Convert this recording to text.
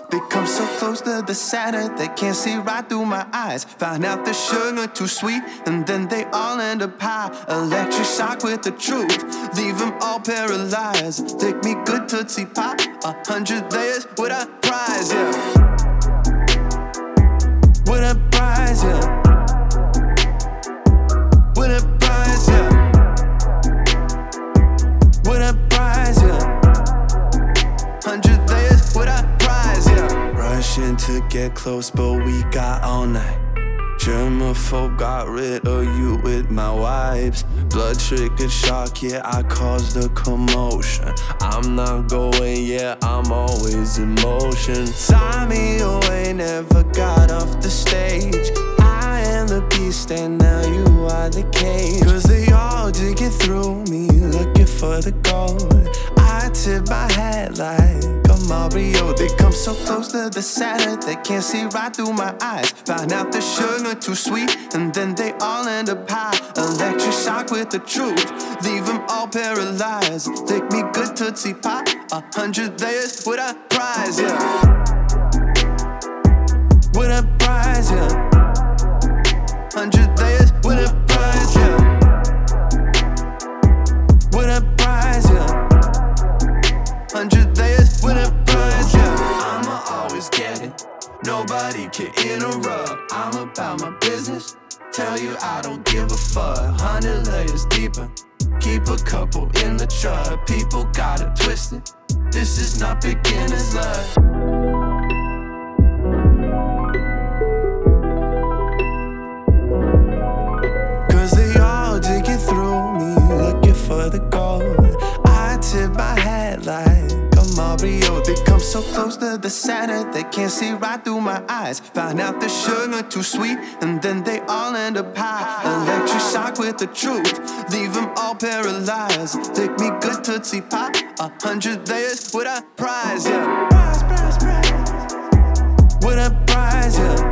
They come so close to the center, they can't see right through my eyes. Found out the sugar too sweet, and then they all end up high. Electric shock with the truth, leave them all paralyzed. Take me good Tootsie Pop, 100 layers with a prize, yeah. With a prize, yeah. With a prize, yeah. With a prize, yeah. 100 layers with a prize, yeah. Rushing to get close, but we got all night. Germaphobe got rid of you with my wipes. Blood triggered shock, yeah, I caused a commotion. I'm not going, yeah, I'm always in motion. Sign me away, never got off the stage. I am the beast and now you are the cage. Cause they all digging through me, looking for the gold. I tip my hat like a Mario. They come so close to the center, they can't see right through my eyes. Found out the sugar too sweet, and then they all end up high. Electric shock with the truth, leave them all paralyzed. Take me good Tootsie Pop, 100 layers with a prize, yeah. With a prize, yeah. 100 layers with a prize, yeah. With a prize, yeah. 100 layers with a prize, yeah. I'ma always get it, nobody can interrupt. I'm about my business, tell you I don't give a fuck. 100 layers deeper, keep a couple in the truck. People got it twisted, this is not beginner's luck. Digging through me, looking for the gold. I tip my hat like a Mario. They come so close to the center, they can't see right through my eyes. Found out the sugar too sweet, and then they all end up high. Electric shock with the truth, leave them all paralyzed. Take me good Tootsie Pop, 100 layers with a prize, yeah. Prize, prize, prize. With a prize, yeah.